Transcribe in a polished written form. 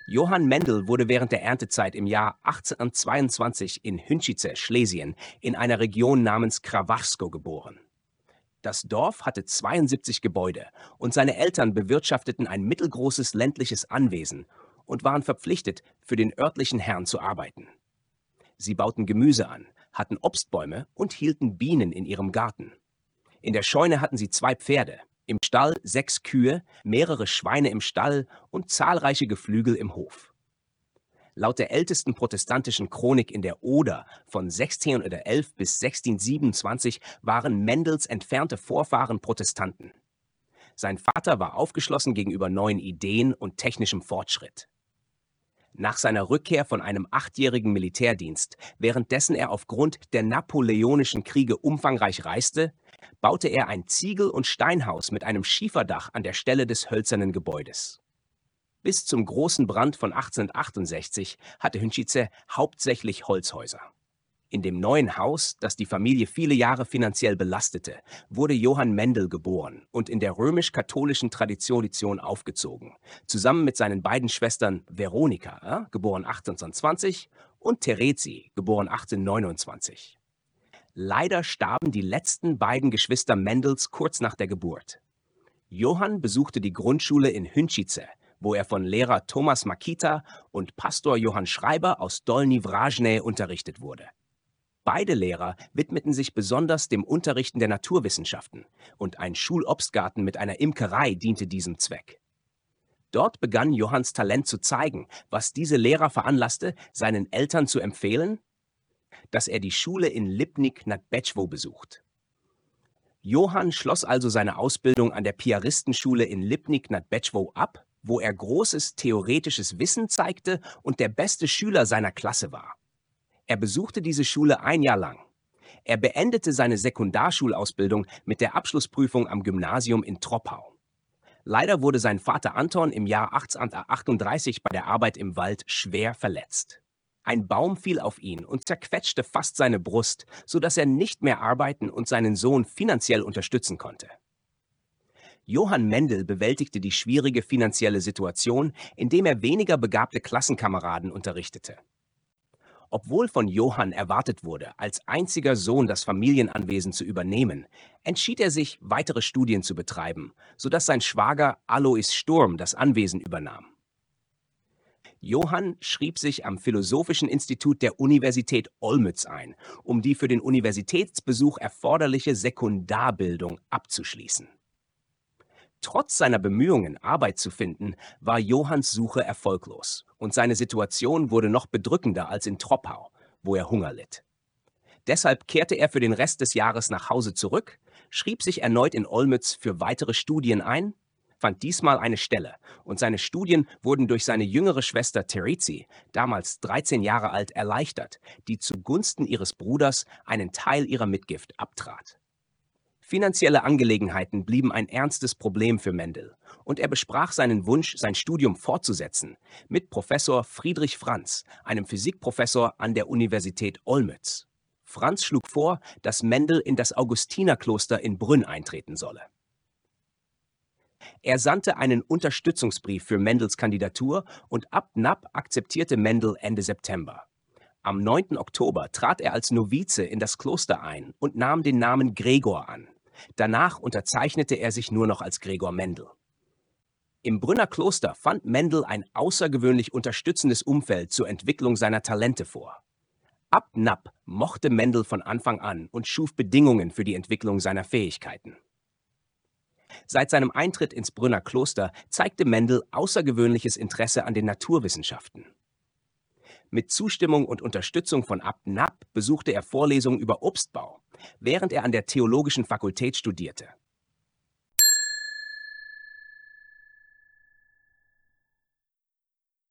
Johann Mendel wurde während der Erntezeit im Jahr 1822 in Hünčice, Schlesien, in einer Region namens Krawachsko geboren. Das Dorf hatte 72 Gebäude und seine Eltern bewirtschafteten ein mittelgroßes ländliches Anwesen und waren verpflichtet, für den örtlichen Herrn zu arbeiten. Sie bauten Gemüse an, hatten Obstbäume und hielten Bienen in ihrem Garten. In der Scheune hatten sie 2 Pferde, im Stall 6 Kühe, mehrere Schweine im Stall und zahlreiche Geflügel im Hof. Laut der ältesten protestantischen Chronik in der Oder von 1611 bis 1627 waren Mendels entfernte Vorfahren Protestanten. Sein Vater war aufgeschlossen gegenüber neuen Ideen und technischem Fortschritt. Nach seiner Rückkehr von einem 8-jährigen Militärdienst, währenddessen er aufgrund der Napoleonischen Kriege umfangreich reiste, baute er ein Ziegel- und Steinhaus mit einem Schieferdach an der Stelle des hölzernen Gebäudes. Bis zum großen Brand von 1868 hatte Hünčice hauptsächlich Holzhäuser. In dem neuen Haus, das die Familie viele Jahre finanziell belastete, wurde Johann Mendel geboren und in der römisch-katholischen Tradition aufgezogen, zusammen mit seinen beiden Schwestern Veronika, geboren 1820, und Terezi, geboren 1829. Leider starben die letzten beiden Geschwister Mendels kurz nach der Geburt. Johann besuchte die Grundschule in Hünčice, wo er von Lehrer Thomas Makita und Pastor Johann Schreiber aus Dolní Vražné unterrichtet wurde. Beide Lehrer widmeten sich besonders dem Unterrichten der Naturwissenschaften und ein Schulobstgarten mit einer Imkerei diente diesem Zweck. Dort begann Johanns Talent zu zeigen, was diese Lehrer veranlasste, seinen Eltern zu empfehlen, dass er die Schule in Lipník nad Bečvou besucht. Johann schloss also seine Ausbildung an der Piaristenschule in Lipník nad Bečvou ab, wo er großes theoretisches Wissen zeigte und der beste Schüler seiner Klasse war. Er besuchte diese Schule ein Jahr lang. Er beendete seine Sekundarschulausbildung mit der Abschlussprüfung am Gymnasium in Troppau. Leider wurde sein Vater Anton im Jahr 1838 bei der Arbeit im Wald schwer verletzt. Ein Baum fiel auf ihn und zerquetschte fast seine Brust, sodass er nicht mehr arbeiten und seinen Sohn finanziell unterstützen konnte. Johann Mendel bewältigte die schwierige finanzielle Situation, indem er weniger begabte Klassenkameraden unterrichtete. Obwohl von Johann erwartet wurde, als einziger Sohn das Familienanwesen zu übernehmen, entschied er sich, weitere Studien zu betreiben, sodass sein Schwager Alois Sturm das Anwesen übernahm. Johann schrieb sich am Philosophischen Institut der Universität Olmütz ein, um die für den Universitätsbesuch erforderliche Sekundarbildung abzuschließen. Trotz seiner Bemühungen, Arbeit zu finden, war Johanns Suche erfolglos und seine Situation wurde noch bedrückender als in Troppau, wo er Hunger litt. Deshalb kehrte er für den Rest des Jahres nach Hause zurück, schrieb sich erneut in Olmütz für weitere Studien ein, fand diesmal eine Stelle und seine Studien wurden durch seine jüngere Schwester Terezi, damals 13 Jahre alt, erleichtert, die zugunsten ihres Bruders einen Teil ihrer Mitgift abtrat. Finanzielle Angelegenheiten blieben ein ernstes Problem für Mendel und er besprach seinen Wunsch, sein Studium fortzusetzen, mit Professor Friedrich Franz, einem Physikprofessor an der Universität Olmütz. Franz schlug vor, dass Mendel in das Augustinerkloster in Brünn eintreten solle. Er sandte einen Unterstützungsbrief für Mendels Kandidatur und Abd-Nab akzeptierte Mendel Ende September. Am 9. Oktober trat er als Novize in das Kloster ein und nahm den Namen Gregor an. Danach unterzeichnete er sich nur noch als Gregor Mendel. Im Brünner Kloster fand Mendel ein außergewöhnlich unterstützendes Umfeld zur Entwicklung seiner Talente vor. Abd-Nab mochte Mendel von Anfang an und schuf Bedingungen für die Entwicklung seiner Fähigkeiten. Seit seinem Eintritt ins Brünner Kloster zeigte Mendel außergewöhnliches Interesse an den Naturwissenschaften. Mit Zustimmung und Unterstützung von Abd-Nab besuchte er Vorlesungen über Obstbau, während er an der Theologischen Fakultät studierte.